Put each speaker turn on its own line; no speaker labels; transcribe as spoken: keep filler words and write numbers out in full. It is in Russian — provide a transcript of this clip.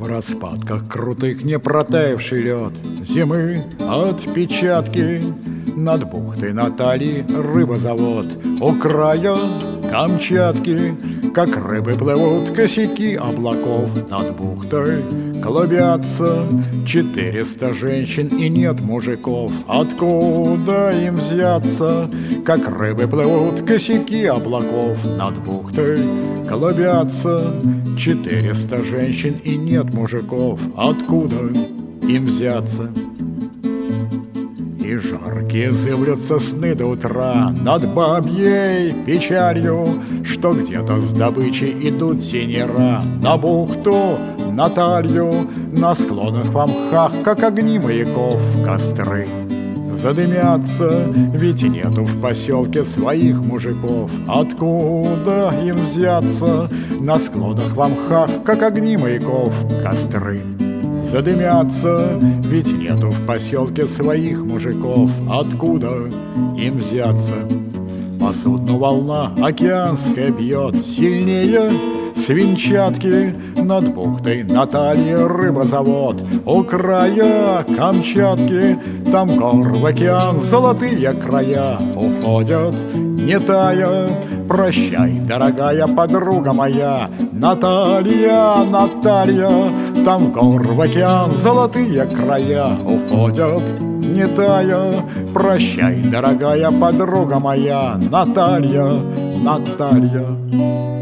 В распадках крутых не протаявший лед зимы отпечатки. Над бухтой Натальи рыбозавод у края Камчатки. Как рыбы плывут косяки облаков, над бухтой клубятся четыреста женщин и нет мужиков. Откуда им взяться? Как рыбы плывут косяки облаков, над бухтой клубятся четыреста женщин и нет мужиков. Откуда им взяться? И жаркие зывлются сны до утра над бабьей печалью, что где-то с добычей идут синера на бухту Наталью. На склонах в мхах, как огни маяков, костры задымятся, ведь нету в поселке своих мужиков. Откуда им взяться? На склонах в мхах, как огни маяков, костры задымятся, ведь нету в поселке своих мужиков. Откуда им взяться? По судну волна океанская бьет сильнее свинчатки. Над бухтой Натальи рыбозавод у края Камчатки. Там гор в океан золотые края уходят, не тая. Прощай, дорогая подруга моя, Наталья, Наталья. Там гор в океан золотые края уходят, не тая. Прощай, дорогая подруга моя, Наталья, Наталья.